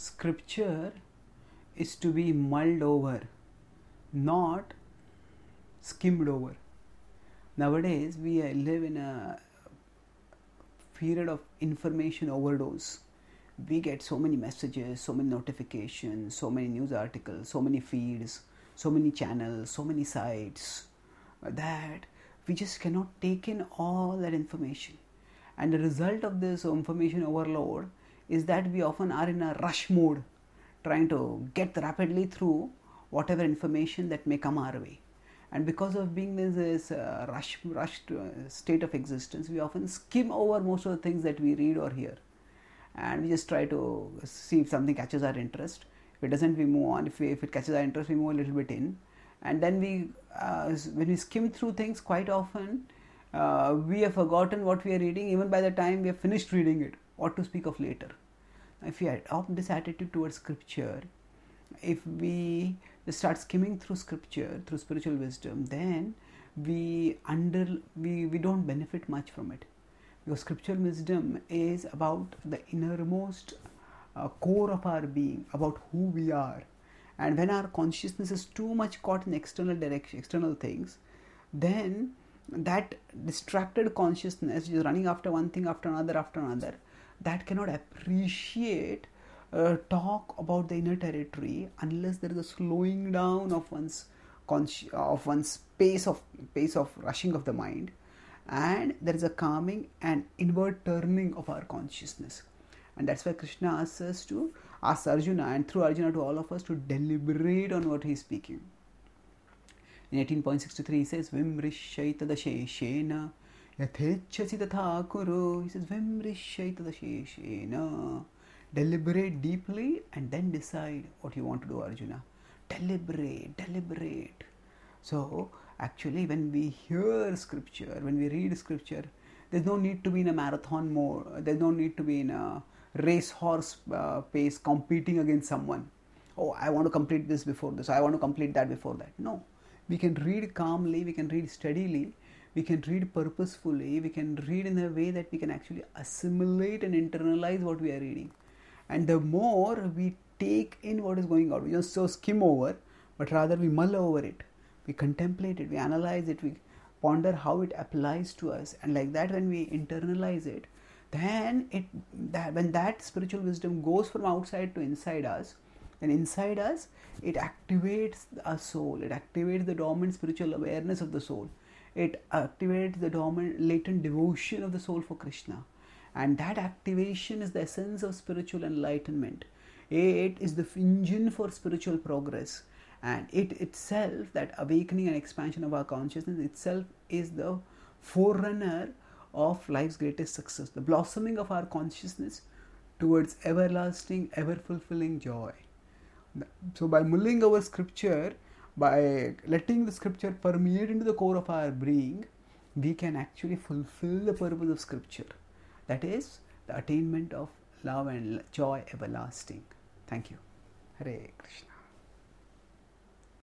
scripture is to be mulled over, not skimmed over. Nowadays, we live in a period of information overdose. We get so many messages, so many notifications, so many news articles, so many feeds, so many channels, so many sites that we just cannot take in all that information. And the result of this information overload is that we often are in a rush mode, trying to get rapidly through whatever information that may come our way. And because of being in this rushed state of existence, we often skim over most of the things that we read or hear. And we just try to see if something catches our interest. If it doesn't, we move on. If it catches our interest, we move a little bit in. And then when we skim through things, quite often we have forgotten what we are reading even by the time we have finished reading it, what to speak of later. If we adopt this attitude towards scripture, if we start skimming through scripture, through spiritual wisdom, then we don't benefit much from it. Because scriptural wisdom is about the innermost core of our being, about who we are. And when our consciousness is too much caught in external direction, external things, then that distracted consciousness is running after one thing after another, that cannot appreciate talk about the inner territory unless there is a slowing down of one's pace of rushing of the mind, and there is a calming and inward turning of our consciousness. And that's why Krishna asks Arjuna, and through Arjuna to all of us, to deliberate on what he is speaking. In 18.63 he says, Vimrishaitadasheshena yathechasi tatha kuru. He says, Vimrishaitadasheshena. Deliberate deeply and then decide what you want to do, Arjuna. Deliberate. So, actually, when we hear scripture, when we read scripture, there's no need to be in a marathon mode. There's no need to be in a racehorse pace competing against someone. Oh, I want to complete this before this. I want to complete that before that. No. We can read calmly. We can read steadily. We can read purposefully. We can read in a way that we can actually assimilate and internalize what we are reading. And the more we take in what is going on, we just so skim over, but rather we mull over it. We contemplate it, we analyze it, we ponder how it applies to us. And like that, when we internalize it, then when that spiritual wisdom goes from outside to inside us, then inside us, it activates our soul. It activates the dormant spiritual awareness of the soul. It activates the dormant latent devotion of the soul for Krishna. And that activation is the essence of spiritual enlightenment. It is the engine for spiritual progress. And it itself, that awakening and expansion of our consciousness itself, is the forerunner of life's greatest success. The blossoming of our consciousness towards everlasting, ever-fulfilling joy. So by mulling over scripture, by letting the scripture permeate into the core of our being, we can actually fulfill the purpose of scripture. That is the attainment of love and joy everlasting. Thank you. Hare Krishna.